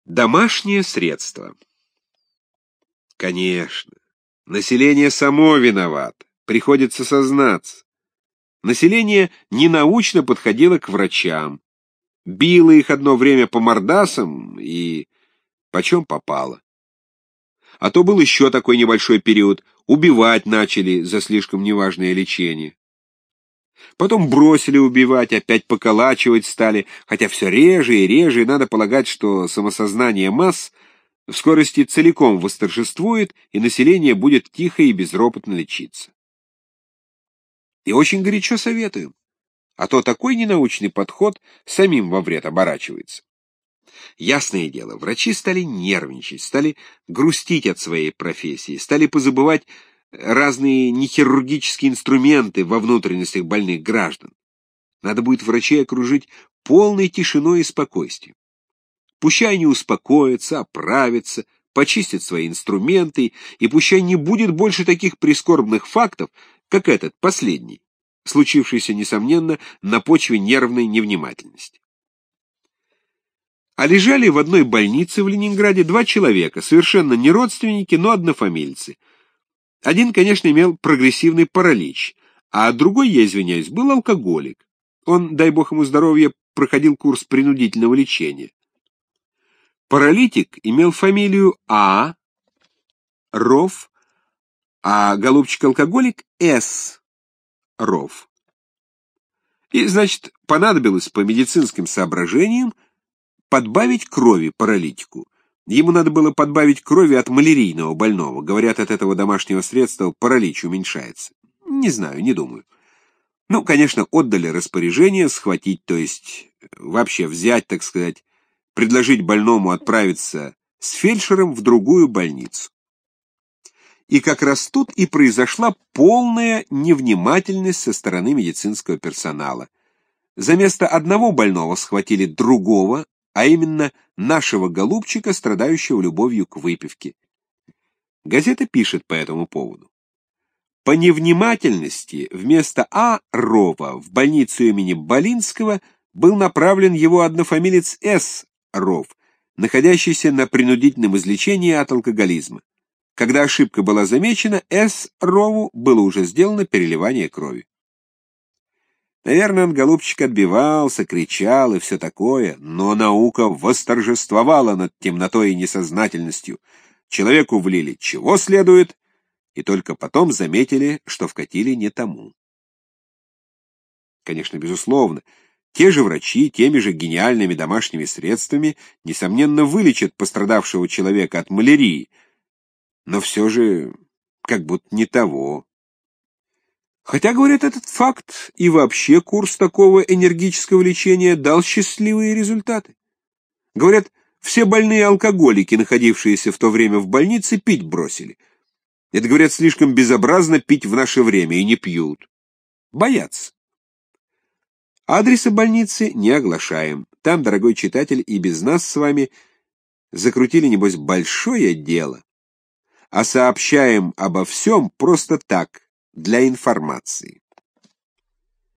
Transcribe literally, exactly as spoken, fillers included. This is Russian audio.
Домашние средства. Конечно, население само виновато, приходится сознаться. Население ненаучно подходило к врачам, било их одно время по мордасам и почем попало. А то был еще такой небольшой период, убивать начали за слишком неважное лечение. Потом бросили убивать, опять поколачивать стали, хотя все реже и реже, и надо полагать, что самосознание масс в скорости целиком восторжествует, и население будет тихо и безропотно лечиться. И очень горячо советуем, а то такой ненаучный подход самим во вред оборачивается. Ясное дело, врачи стали нервничать, стали грустить от своей профессии, стали позабывать разные нехирургические инструменты во внутренностях больных граждан. Надо будет врачей окружить полной тишиной и спокойствием. Пущай они успокоятся, оправятся, почистят свои инструменты, и пущай не будет больше таких прискорбных фактов, как этот последний, случившийся, несомненно, на почве нервной невнимательности. А лежали в одной больнице в Ленинграде два человека, совершенно не родственники, но однофамильцы. Один, конечно, имел прогрессивный паралич, а другой, я извиняюсь, был алкоголик. Он, дай бог ему здоровья, проходил курс принудительного лечения. Паралитик имел фамилию А. Ров, а голубчик-алкоголик С. Ров. И, значит, понадобилось по медицинским соображениям подбавить крови паралитику. Ему надо было подбавить крови от малярийного больного. Говорят, от этого домашнего средства паралич уменьшается. Не знаю, не думаю. Ну, конечно, отдали распоряжение схватить, то есть вообще взять, так сказать, предложить больному отправиться с фельдшером в другую больницу. И как раз тут и произошла полная невнимательность со стороны медицинского персонала. За место одного больного схватили другого, а именно нашего голубчика, страдающего любовью к выпивке. Газета пишет по этому поводу. По невнимательности вместо А. Рова в больницу имени Болинского был направлен его однофамилец С. Ров, находящийся на принудительном излечении от алкоголизма. Когда ошибка была замечена, С. Рову было уже сделано переливание крови. Наверное, он, голубчик, отбивался, кричал и все такое, но наука восторжествовала над темнотой и несознательностью. Человеку влили чего следует, и только потом заметили, что вкатили не тому. Конечно, безусловно, те же врачи, теми же гениальными домашними средствами, несомненно, вылечат пострадавшего человека от малярии, но все же как будто не того. Хотя, говорят, этот факт и вообще курс такого энергического лечения дал счастливые результаты. Говорят, все больные алкоголики, находившиеся в то время в больнице, пить бросили. Это, говорят, слишком безобразно пить в наше время, и не пьют. Боятся. Адреса больницы не оглашаем. Там, дорогой читатель, и без нас с вами закрутили, небось, большое дело. А сообщаем обо всем просто так, для информации.